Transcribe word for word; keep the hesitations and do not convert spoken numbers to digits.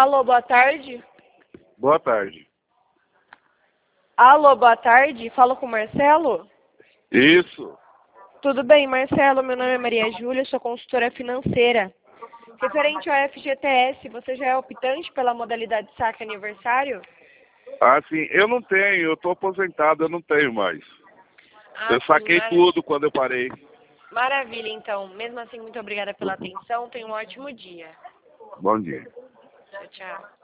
Alô, boa tarde. Boa tarde. Alô, boa tarde. Falo com o Marcelo? Isso. Tudo bem, Marcelo? Meu nome é Maria Júlia, sou consultora financeira. Referente ao F G T S, você já é optante pela modalidade saque aniversário? Ah, sim. Eu não tenho, eu estou aposentado, eu não tenho mais. Ah, Eu saquei sim, tudo quando eu parei. maravilha, então. Mesmo assim, muito obrigada pela atenção. Tenha um ótimo dia. Bom dia. Tchau, tchau.